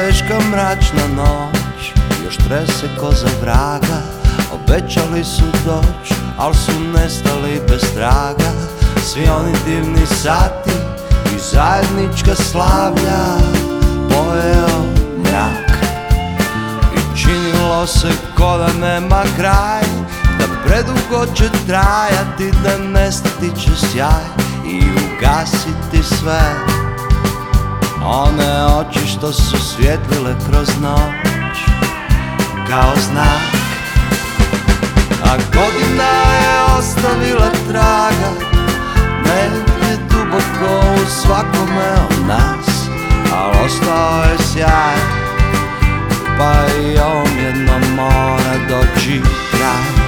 teška mračna noć, još trese ko za vraga. Obećali su doć, al su nestali bez traga. Svi oni divni sati i zajednička slavlja pojeo mrak. I činilo se ko da nema kraj, da predugo će trajati, da nestati će sjaj i ugasiti sve one oči što su svjetlile kroz noć kao znak. A godina je ostavila traga negdje duboko u svakome od nas, al ostao je sjaj, pa i ovom jednom mora doći kraj.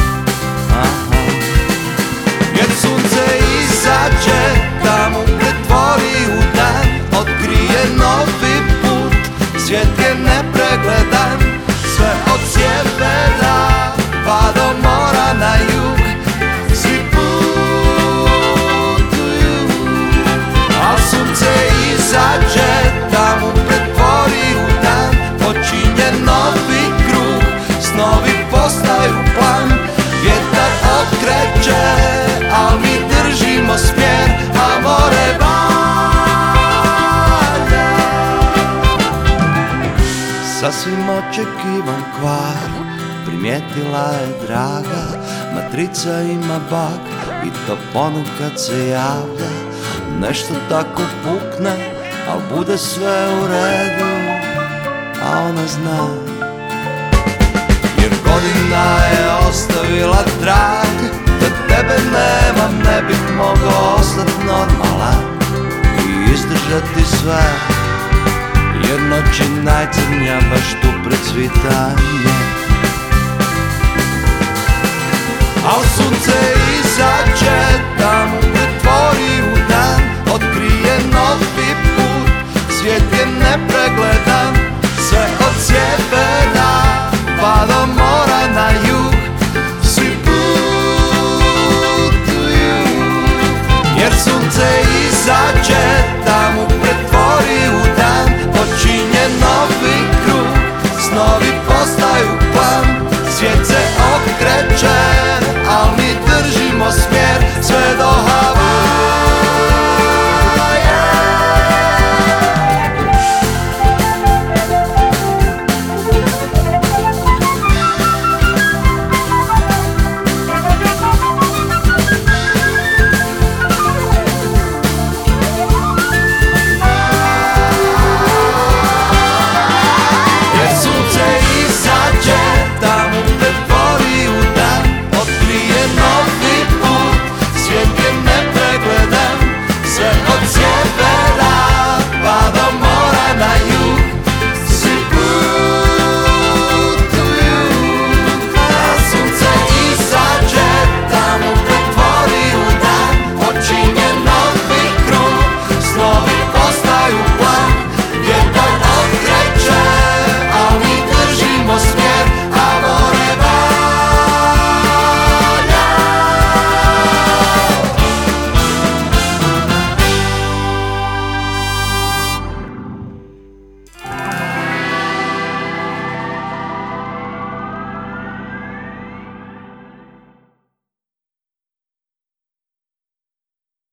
Jer sunce izađe, da mu pretvori u dan, otkrije novi put, svijet je nepregledan. Sve od sjevera pa do mora na jug, svi putuju. Al sunce izađe, da mu pretvori u dan, počinje novi krug, snovi postaju plan. Vjetar okreće, al mi držimo smjer, a more valja. Sasvim očekivan kvar primijetila je draga, matrica ima bug i to ponekad se javlja. Nešto tako pukne, al bude sve u redu, a ona zna. Jer godina je ostavila trag, da tebe nemam ne bih mogao ostat normalan i izdržati sve. Jer noć je najcrnja baš tu pred svitanjem.